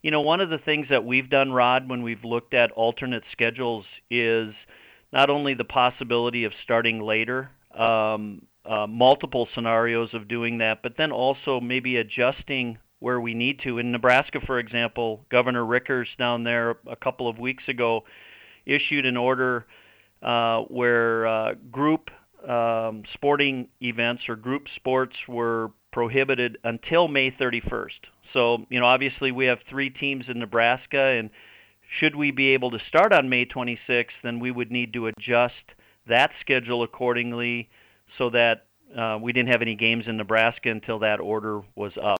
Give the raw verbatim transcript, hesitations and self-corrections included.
You know, one of the things that we've done, Rod, when we've looked at alternate schedules is not only the possibility of starting later, um, uh, multiple scenarios of doing that, but then also maybe adjusting where we need to. In Nebraska, for example, Governor Rickers down there a couple of weeks ago issued an order uh, where uh, group um, sporting events or group sports were prohibited until May thirty-first. So, you know, obviously we have three teams in Nebraska, and should we be able to start on May twenty-sixth, then we would need to adjust that schedule accordingly so that uh, we didn't have any games in Nebraska until that order was up.